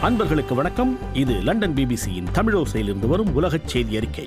அன்பர்களுக்கு வணக்கம். இது லண்டன் பிபிசியின் தமிழோசையிலிருந்து வரும் உலகச் செய்தி அறிக்கை.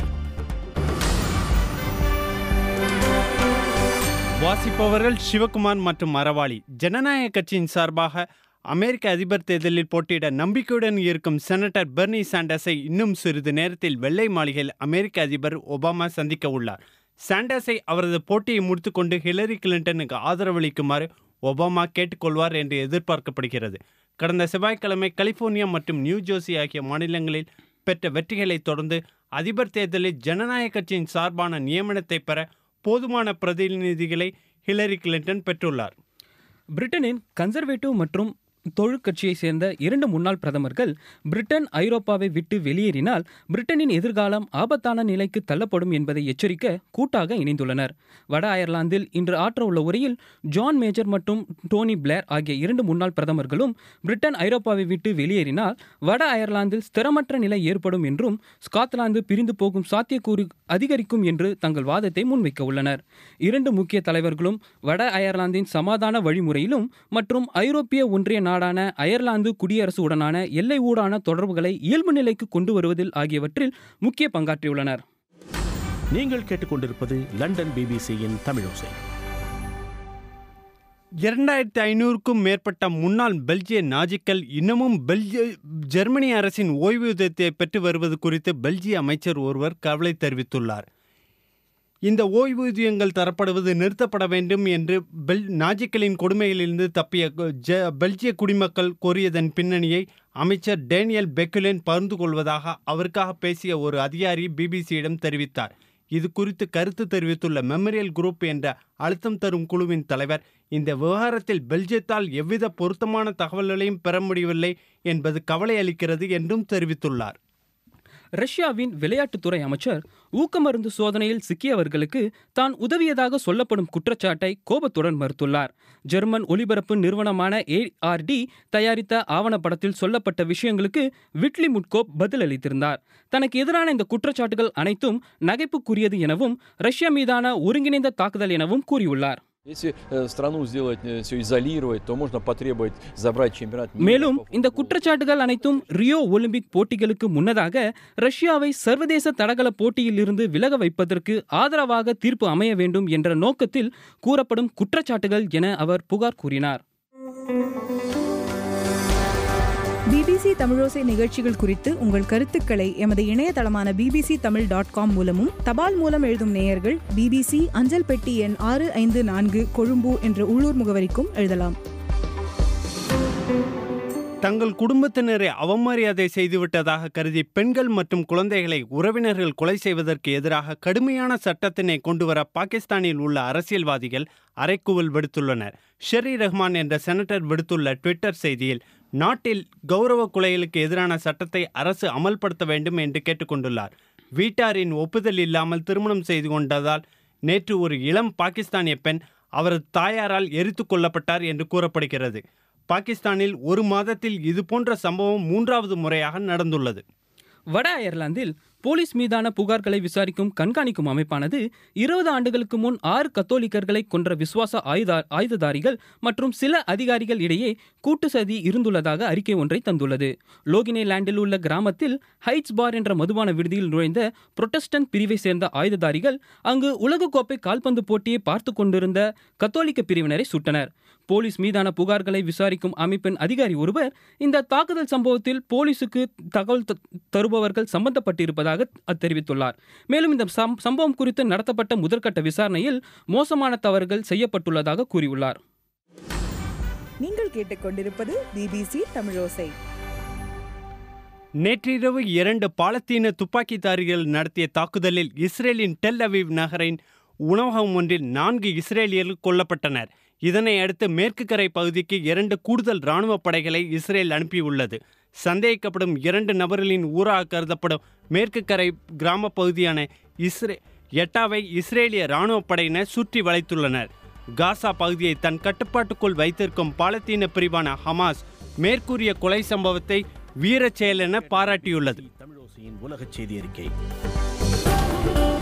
வாசிப்பவர்கள் சிவகுமார் மற்றும் மரவாளி. ஜனநாயக கட்சியின் சார்பாக அமெரிக்க அதிபர் தேர்தலில் போட்டியிட நம்பிக்கையுடன் இருக்கும் செனட்டர் பெர்னி சாண்டர்ஸை இன்னும் சிறிது நேரத்தில் வெள்ளை மாளிகையில் அமெரிக்க அதிபர் ஒபாமா சந்திக்க உள்ளார். சாண்டர்ஸை அவரது போட்டியை முடித்துக்கொண்டு ஹிலரி கிளின்டனுக்கு ஆதரவளிக்குமாறு ஒபாமா கேட்டுக்கொள்வார் என்று எதிர்பார்க்கப்படுகிறது. கடந்த செவ்வாய்க்கிழமை கலிபோர்னியா மற்றும் நியூ ஜெர்சி ஆகிய மாநிலங்களில் பெற்ற வெற்றிகளை தொடர்ந்து அதிபர் தேர்தலில் ஜனநாயக கட்சியின் சார்பான நியமனத்தை பெற போதுமான பிரதிநிதிகளை ஹிலரி கிளின்டன் பெற்றுள்ளார். பிரிட்டனின் கன்சர்வேட்டிவ் மற்றும் தொழிற்கட்சியை சேர்ந்த 2 முன்னாள் பிரதமர்கள் பிரிட்டன் ஐரோப்பாவை விட்டு வெளியேறினால் பிரிட்டனின் எதிர்காலம் ஆபத்தான நிலைக்கு தள்ளப்படும் என்பதை எச்சரிக்க கூட்டாக இணைந்துள்ளனர். வட அயர்லாந்தில் இன்று ஆற்ற உள்ள உரையில் ஜான் மேஜர் மற்றும் டோனி பிளேர் ஆகிய 2 முன்னாள் பிரதமர்களும் பிரிட்டன் ஐரோப்பாவை விட்டு வெளியேறினால் வட அயர்லாந்தில் ஸ்திரமற்ற நிலை ஏற்படும் என்றும் ஸ்காட்லாந்து பிரிந்து போகும் சாத்தியக்கூறு அதிகரிக்கும் என்று தங்கள் வாதத்தை முன்வைக்க உள்ளனர். 2 முக்கிய தலைவர்களும் வட அயர்லாந்தின் சமாதான வழிமுறையிலும் மற்றும் ஐரோப்பிய ஒன்றிய நாடான அயர்லாந்து குடியரசு உடனான எல்லை ஊடான தொடர்புகளை இயல்பு நிலைக்கு கொண்டு வருவதில் ஆகியவற்றில் முக்கிய பங்காற்றியுள்ளனர். நீங்கள் கேட்டுக்கொண்டிருப்பது லண்டன் பிபிசியின் தமிழோசை. 2500க்கும் மேற்பட்ட முன்னாள் பெல்ஜிய நாஜிக்கள் இன்னமும் ஜெர்மனி அரசின் ஓய்வூதியத்தை பெற்று வருவது குறித்து பெல்ஜிய அமைச்சர் ஒருவர் கவலை தெரிவித்துள்ளார். இந்த ஓய்வூதியங்கள் தரப்படுவது நிறுத்தப்பட வேண்டும் என்று நாஜிக்களின் கொடுமைகளிலிருந்து தப்பிய பெல்ஜிய குடிமக்கள் கோரியதன் பின்னணியை அமைச்சர் டேனியல் பெக்குலேன் பகிர்ந்து கொள்வதாக அவருக்காக பேசிய ஒரு அதிகாரி பிபிசியிடம் தெரிவித்தார். இது குறித்து கருத்து தெரிவித்துள்ள மெமரியல் குரூப் என்ற அழுத்தம் தரும் குழுவின் தலைவர், இந்த விவகாரத்தில் பெல்ஜியத்தால் எவ்வித பொருத்தமான தகவல்களையும் பெற முடியவில்லை என்பது கவலை அளிக்கிறது என்றும் தெரிவித்துள்ளார். ரஷ்யாவின் விளையாட்டுத்துறை அமைச்சர் ஊக்கமருந்து சோதனையில் சிக்கியவர்களுக்கு தான் உதவியதாக சொல்லப்படும் குற்றச்சாட்டை கோபத்துடன் மறுத்துள்ளார். ஜெர்மன் ஒலிபரப்பு நிறுவனமான ARD தயாரித்த ஆவணப்படத்தில் சொல்லப்பட்ட விஷயங்களுக்கு விட்லி முட்கோப் பதிலளித்திருந்தார். தனக்கு எதிரான இந்த குற்றச்சாட்டுகள் அனைத்தும் நகைப்புக்குரியது எனவும் ரஷ்யா மீதான ஒருங்கிணைந்த தாக்குதல் எனவும் கூறியுள்ளார். மேலும் இந்த குற்றச்சாட்டுகள் அனைத்தும் ரியோ ஒலிம்பிக் போட்டிகளுக்கு முன்னதாக ரஷ்யாவை சர்வதேச தடகள போட்டியில் இருந்து விலக வைப்பதற்கு ஆதரவாக தீர்ப்பு அமைய வேண்டும் என்ற நோக்கத்தில் கூறப்படும் குற்றச்சாட்டுகள் என அவர் புகார் கூறினார். பிபிசி தமிழோசை நிகழ்ச்சிகள் குறித்து உங்கள் கருத்துக்களை எமது இணையதளமான bbctamil.com மூலமும் தபால் மூலம் எழுதும் நேயர்கள் BBC அஞ்சல் பெட்டி எண் 654 கொழும்பு என்ற உள்ளூர் முகவரிக்கும் எழுதலாம். தங்கள் குடும்பத்தினரை அவமரியாதை செய்துவிட்டதாக கருதி பெண்கள் மற்றும் குழந்தைகளை உறவினர்கள் கொலை செய்வதற்கு எதிராக கடுமையான சட்டத்தினை கொண்டுவர பாகிஸ்தானில் உள்ள அரசியல்வாதிகள் அறைகூவல் விடுத்துள்ளனர். ஷெரி ரஹ்மான் என்ற செனட்டர் விடுத்துள்ள ட்விட்டர் செய்தியில் நாட்டில் கௌரவ கொலைகளுக்கு எதிரான சட்டத்தை அரசு அமல்படுத்த வேண்டும் என்று கேட்டுக்கொண்டுள்ளார். வீட்டாரின் ஒப்புதல் இல்லாமல் திருமணம் செய்து கொண்டதால் நேற்று ஒரு இளம் பாகிஸ்தானிய பெண் அவரது தாயாரால் எரித்து கொல்லப்பட்டார் என்று கூறப்படுகிறது. பாகிஸ்தானில் ஒரு மாதத்தில் இதுபோன்ற சம்பவம் 3வது முறையாக நடந்துள்ளது. வட அயர்லாந்தில் போலீஸ் மீதான புகார்களை விசாரிக்கும் கண்காணிக்கும் அமைப்பானது 20 ஆண்டுகளுக்கு முன் 6 கத்தோலிக்கர்களை கொன்ற விசுவாச ஆயுததாரிகள் மற்றும் சில அதிகாரிகள் இடையே கூட்டு சதி இருந்துள்ளதாக அறிக்கை ஒன்றை தந்துள்ளது. லோகினே லேண்டில் உள்ள கிராமத்தில் ஹைட்ஸ் பார் என்ற மதுபான விடுதியில் நுழைந்த புரொட்டஸ்டன்ட் பிரிவை சேர்ந்த ஆயுததாரிகள் அங்கு உலகக்கோப்பை கால்பந்து போட்டியை பார்த்து கொண்டிருந்த கத்தோலிக்க பிரிவினரை சுட்டனர். போலீஸ் மீதான புகார்களை விசாரிக்கும் அமைப்பின் அதிகாரி ஒருவர் இந்த தாக்குதல் சம்பவத்தில் போலீசுக்கு தகவல் தருபவர்கள் சம்பந்தப்பட்டிருப்பதாக தெரிவித்துள்ளார். மேலும் இந்த சம்பவம் குறித்து நடத்தப்பட்ட முதற்கட்ட விசாரணையில் மோசமான தவறுகள் செய்யப்பட்டுள்ளதாக கூறியுள்ளார். நீங்கள் கேட்டுக்கொண்டிருப்பது BBC தமிழோசை. நேற்றிரவு 2 பாலஸ்தீன துப்பாக்கிதாரிகள் நடத்திய தாக்குதலில் இஸ்ரேலின் டெல் அவீவ் நகரின் உணவகம் ஒன்றில் 4 இஸ்ரேலியர்கள் கொல்லப்பட்டனர். இதனை அடுத்து மேற்கு கரை பகுதிக்கு 2 கூடுதல் இராணுவ படைகளை இஸ்ரேல் அனுப்பியுள்ளது. சந்தேகிக்கப்படும் 2 நபர்களின் ஊராக கருதப்படும் மேற்கு கரை கிராம பகுதியான எட்டாவை இஸ்ரேலிய இராணுவ படையினர் சுற்றி வளைத்துள்ளனர். காசா பகுதியை தன் கட்டுப்பாட்டுக்குள் வைத்திருக்கும் பாலஸ்தீன பிரிவான ஹமாஸ் மேற்கூறிய கொலை சம்பவத்தை வீரச் செயல் என பாராட்டியுள்ளது. தமிழோசையின் உலகச் செய்தி அறிக்கை.